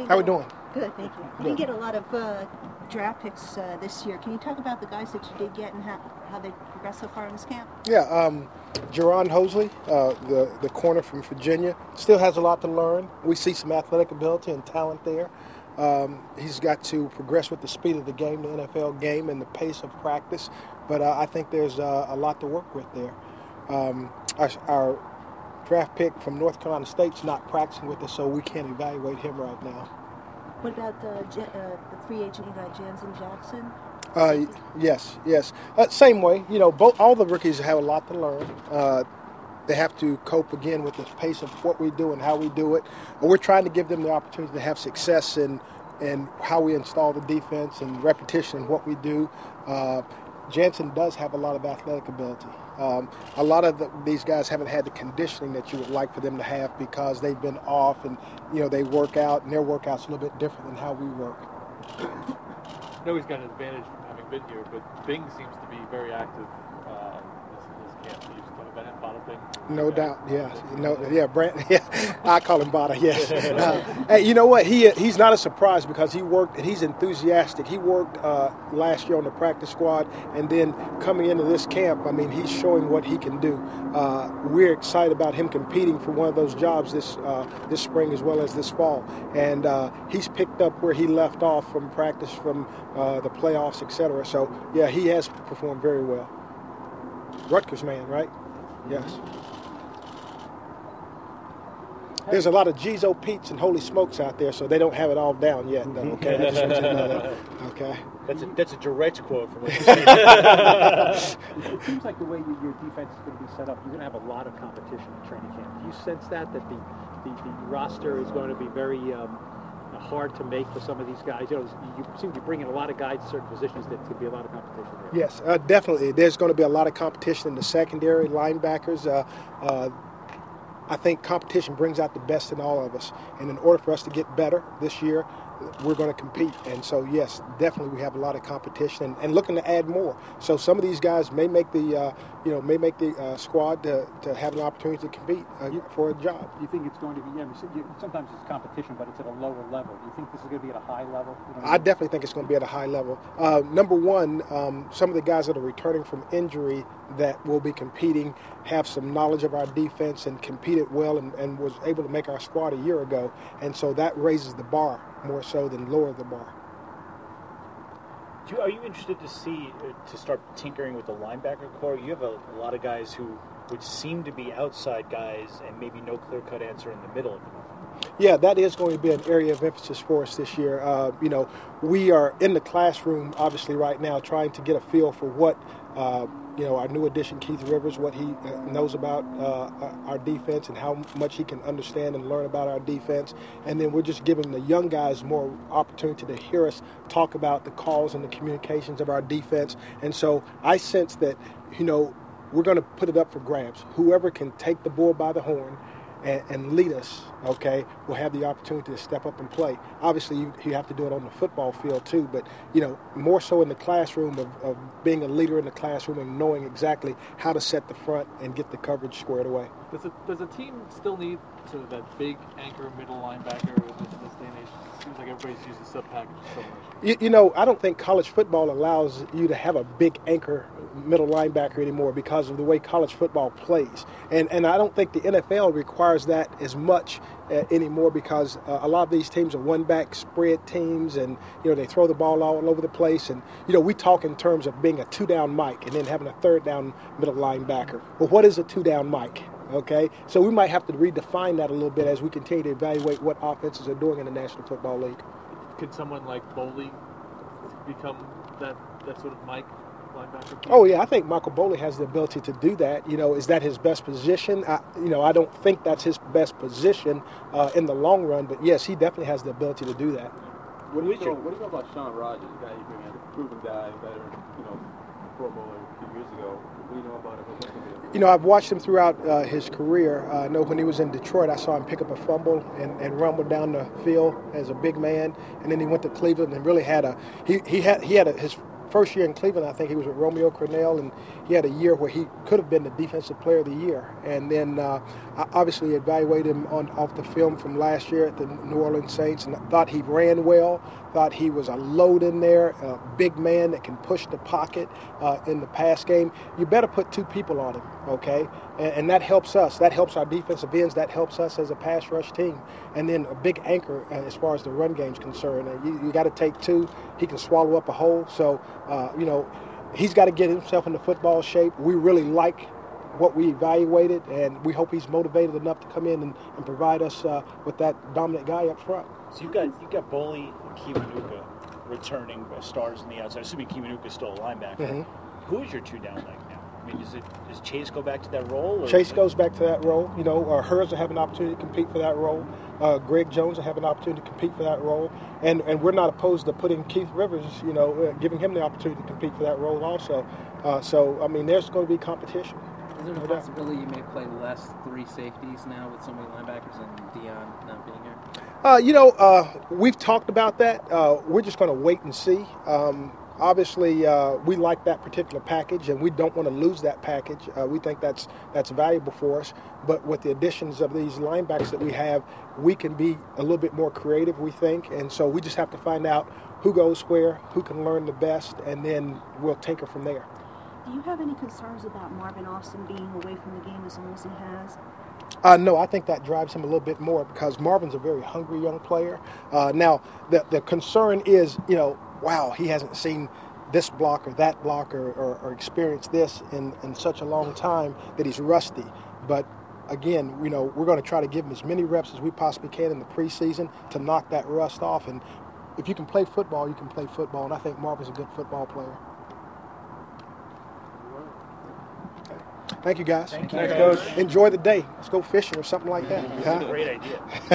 How we doing? Good, thank you. You didn't get a lot of draft picks this year. Can you talk about the guys that you did get and how they progressed so far in this camp? Yeah, Jerron Hosley, the corner from Virginia, still has a lot to learn. We see some athletic ability and talent there. He's got to progress with the speed of the game, the NFL game, and the pace of practice. But I think there's a lot to work with there. Our draft pick from North Carolina State's not practicing with us, so we can't evaluate him right now. What about the free agent you got, Jansen Jackson? Yes. Same way. All the rookies have a lot to learn. They have to cope again with the pace of what we do and how we do it. But we're trying to give them the opportunity to have success in how we install the defense and repetition in what we do. Jansen does have a lot of athletic ability. A lot of these guys haven't had the conditioning that you would like for them to have because they've been off and, they work out, and their workout's a little bit different than how we work. I know he's got an advantage from having been here, but Bing seems to be very active this camp. Can you talk about him, Bada Bing? No doubt, Brant. Yeah, I call him Bada. Yes. Hey, you know what? He's not a surprise because he worked and he's enthusiastic. He worked last year on the practice squad, and then coming into this camp, he's showing what he can do. We're excited about him competing for one of those jobs this spring as well as this fall, and he's picked up where he left off from practice, from the playoffs, etc. So yeah, he has performed very well. Rutgers man, right? Yes. There's a lot of Jizo Pete's and Holy Smokes out there, so they don't have it all down yet, though. Okay, I just want you to know that. Okay. That's a direct quote from what you said. It seems like the way your defense is going to be set up, you're going to have a lot of competition in training camp. Do you sense that the roster is going to be very hard to make for some of these guys? You seem to be bringing a lot of guys to certain positions that could be a lot of competition there. Yes, definitely. There's going to be a lot of competition in the secondary, linebackers. I think competition brings out the best in all of us. And in order for us to get better this year, we're going to compete. And so, yes, definitely we have a lot of competition and looking to add more. So some of these guys may make the squad to have an opportunity to compete for a job. Do you think it's going to be, sometimes it's competition, but it's at a lower level. Do you think this is going to be at a high level? I definitely think it's going to be at a high level. Number one, some of the guys that are returning from injury that will be competing have some knowledge of our defense and competed well and was able to make our squad a year ago. And so that raises the bar more so than lower the bar. Are you interested to start tinkering with the linebacker core? You have a lot of guys who would seem to be outside guys and maybe no clear-cut answer in the middle of the moment. Yeah, that is going to be an area of emphasis for us this year. We are in the classroom, obviously, right now, trying to get a feel for what our new addition, Keith Rivers, what he knows about our defense and how much he can understand and learn about our defense. And then we're just giving the young guys more opportunity to hear us talk about the calls and the communications of our defense. And so I sense that, we're going to put it up for grabs. Whoever can take the bull by the horn and lead us, okay, will have the opportunity to step up and play. Obviously, you have to do it on the football field too, but, more so in the classroom of being a leader in the classroom and knowing exactly how to set the front and get the coverage squared away. Does a team still need sort of that big anchor middle linebacker in this day and age? It seems like everybody's using sub-package so much. I don't think college football allows you to have a big anchor middle linebacker anymore because of the way college football plays. And I don't think the NFL requires that as much anymore because a lot of these teams are one-back spread teams and, they throw the ball all over the place. And, we talk in terms of being a two-down Mike and then having a third-down middle linebacker. Well, what is a two-down Mike? Okay, so we might have to redefine that a little bit as we continue to evaluate what offenses are doing in the National Football League. Could someone like Boley become that sort of Mike linebacker? Oh, yeah, I think Michael Boley has the ability to do that. Is that his best position? I don't think that's his best position in the long run, but yes, he definitely has the ability to do that. What do you know about Sean Rogers, the guy you bring in, a proven guy, veteran, Pro Bowler a few years ago? What do you know about him? I've watched him throughout his career. I know when he was in Detroit, I saw him pick up a fumble and rumble down the field as a big man, and then he went to Cleveland and really had his first year in Cleveland, I think he was with Romeo Crennel, and he had a year where he could have been the Defensive Player of the Year. And then I obviously evaluated him off the film from last year at the New Orleans Saints, and I thought he ran well, thought he was a load in there, a big man that can push the pocket in the pass game. You better put two people on him, okay? And that helps us. That helps our defensive ends. That helps us as a pass rush team. And then a big anchor as far as the run game's concerned. You got to take two. He can swallow up a hole. So, he's got to get himself into football shape. We really like what we evaluated, and we hope he's motivated enough to come in and provide us with that dominant guy up front. So you've got Boley and Kiwanuka returning stars on the outside. Assuming Kiwanuka is still a linebacker. Mm-hmm. Who is your two down leg now? I mean, does Chase go back to that role? Or Chase goes back to that role. Hers will have an opportunity to compete for that role. Greg Jones will have an opportunity to compete for that role. And we're not opposed to putting Keith Rivers, giving him the opportunity to compete for that role also. There's going to be competition. Is there a possibility you may play less three safeties now with so many linebackers and Deion not being here? We've talked about that. We're just going to wait and see. Obviously, we like that particular package, and we don't want to lose that package. We think that's valuable for us. But with the additions of these linebackers that we have, we can be a little bit more creative, we think. And so we just have to find out who goes where, who can learn the best, and then we'll tinker from there. Do you have any concerns about Marvin Austin being away from the game as long as he has? No, I think that drives him a little bit more because Marvin's a very hungry young player. Now, the concern is, wow, he hasn't seen this block or that block or experienced this in such a long time that he's rusty. But again, we're going to try to give him as many reps as we possibly can in the preseason to knock that rust off. And if you can play football, you can play football. And I think Marvin's a good football player. Thank you, guys. Thank you, Coach. Enjoy the day. Let's go fishing or something like that. That's a great idea.